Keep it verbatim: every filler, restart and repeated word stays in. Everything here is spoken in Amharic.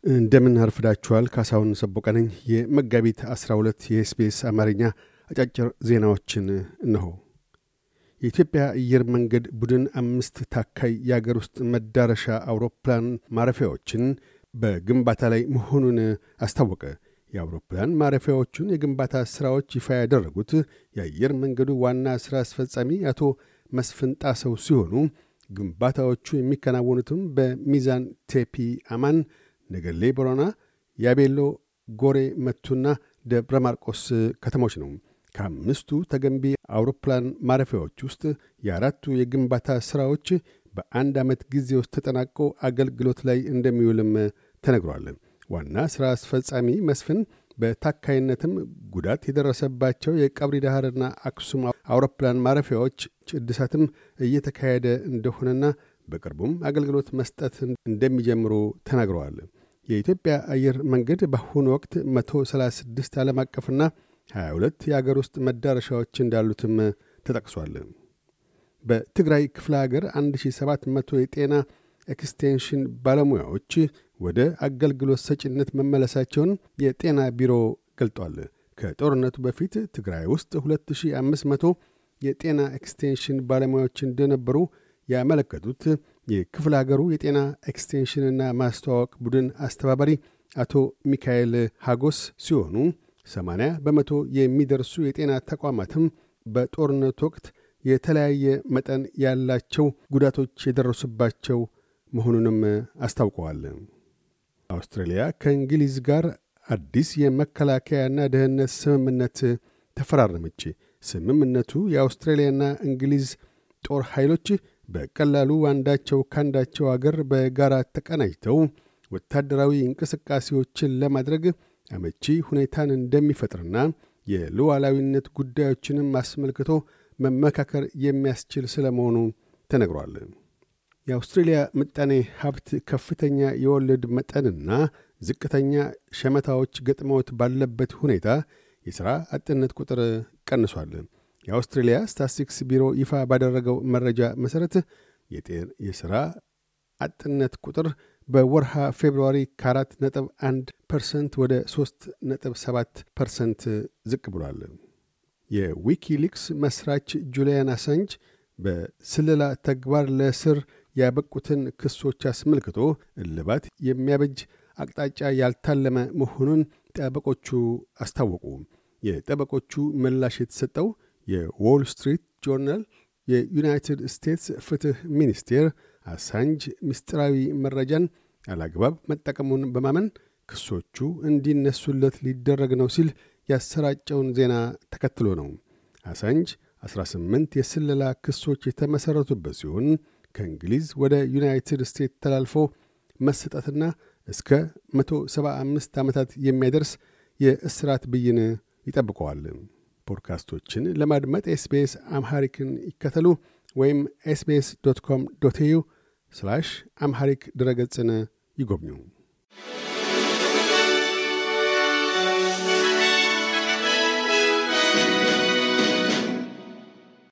እንደምን አርፍዳችኋል። ካሳሁን ሰቦቀ ነኝ። የመጋቢት አስራ ሁለት የኤስቢኤስ አማርኛ አጫጭር ዜናዎችን እነሆ። የኢትዮጵያ አየር መንገድ ቡድን አምስት ታካይ የአገር ውስጥ መዳረሻ አውሮፕላን ማረፊያዎችን በግንባታ ላይ መሆኑን አስታወቀ። የአውሮፕላን ማረፊያዎቹን የግንባታ ስራዎች ይፋ ያደረጉት የአየር መንገዱ ዋና ስራ አስፈጻሚ አቶ መስፍን ጣሰው ሲሆኑ ግንባታዎቹ የሚከናወኑትም በሚዛን ቴፒ አማን፣ ነገሌ ቦረና፣ ያቤሎ፣ ጎሬ መቱና ደብረ ማርቆስ ከተሞች ነው። ከአምስቱ ተገንቢ አውሮፕላን ማረፊያዎች ውስጥ የአራቱ የግንባታ ስራዎች በአንድ ዓመት ጊዜ ውስጥ ተጠናቆ አገልግሎት ላይ እንደሚውልም ተነግሯል። ዋና ስራ አስፈጻሚ መስፍን በታካይነትም ጉዳት የደረሰባቸው የቀብሪ ዳህርና አክሱም አውሮፕላን ማረፊያዎች እድሳትም እየተካሄደ እንደሆነና በቅርቡም አገልግሎት መስጠት እንደሚጀምሩ ተናግረዋል። የኢትዮጵያ አየር መንገድ በአሁኑ ወቅት መቶ ሰላሳ ስድስት ዓለም አቀፍና ሃያ ሁለት የአገር ውስጥ መዳረሻዎች እንዳሉትም ተጠቅሷል። በትግራይ ክፍለ ሀገር አንድ ሺህ ሰባት መቶ የጤና ኤክስቴንሽን ባለሙያዎች ወደ አገልግሎት ሰጪነት መመለሳቸውን የጤና ቢሮ ገልጧል። ከጦርነቱ በፊት ትግራይ ውስጥ ሁለት ሺህ አምስት መቶ የጤና ኤክስቴንሽን ባለሙያዎች እንደነበሩ ያመለከቱት የክፍለ ሀገሩ የጤና ኤክስቴንሽንና ማስተዋወቅ ቡድን አስተባባሪ አቶ ሚካኤል ሃጎስ ሲሆኑ ሰማንያ በመቶ የሚደርሱ የጤና ተቋማትም በጦርነቱ ወቅት የተለያየ መጠን ያላቸው ጉዳቶች የደረሱባቸው መሆኑንም አስታውቀዋል። አውስትራሊያ ከእንግሊዝ ጋር አዲስ የመከላከያና ደህንነት ስምምነት ተፈራረመች። ስምምነቱ የአውስትራሊያና እንግሊዝ ጦር ኃይሎች በቀላሉ አንዳቸው ካንዳቸው አገር በጋራ ተቀናጅተው ወታደራዊ እንቅስቃሴዎችን ለማድረግ አመቺ ሁኔታን እንደሚፈጥርና የሉዓላዊነት ጉዳዮችንም አስመልክቶ መመካከር የሚያስችል ስለመሆኑ ተነግሯል። የአውስትራሊያ ምጣኔ ሀብት ከፍተኛ የወለድ መጠንና ዝቅተኛ ሸመታዎች ገጥመውት ባለበት ሁኔታ የሥራ አጥነት ቁጥር ቀንሷል። የአውስትራሊያ ስታቲስቲክስ ቢሮ ይፋ ባደረገው መረጃ መሠረት የሥራ አጥነት ቁጥር በወርሃ ፌብሩዋሪ ከአራት ነጥብ አንድ ፐርሰንት ወደ ሶስት ነጥብ ሰባት ፐርሰንት ዝቅ ብሏል። የዊኪሊክስ መስራች ጁሊያን አሳንጅ በስለላ ተግባር ለስር ያበቁትን ክሶች አስመልክቶ እልባት የሚያበጅ አቅጣጫ ያልታለመ መሆኑን ጠበቆቹ አስታወቁ። የጠበቆቹ ምላሽ የተሰጠው የዎል ስትሪት ጆርናል የዩናይትድ ስቴትስ ፍትህ ሚኒስቴር አሳንጅ ምስጢራዊ መረጃን አላግባብ መጠቀሙን በማመን ክሶቹ እንዲነሱለት ሊደረግ ነው ሲል ያሰራጨውን ዜና ተከትሎ ነው። አሳንጅ አስራ ስምንት የስለላ ክሶች የተመሰረቱበት ሲሆን ከእንግሊዝ ወደ ዩናይትድ ስቴትስ ተላልፎ መሰጠትና እስከ መቶ ሰባ አምስት ዓመታት የሚያደርስ የእስራት ብይን ይጠብቀዋል። ፖድካስቶችን ለማድመጥ ኤስቢኤስ አምሃሪክን ይከተሉ ወይም ኤስ ቢ ኤስ ዶት ኮም ዶት ኤ ዩ ስላሽ አምሃሪክ ድረገጽን ይጎብኙ።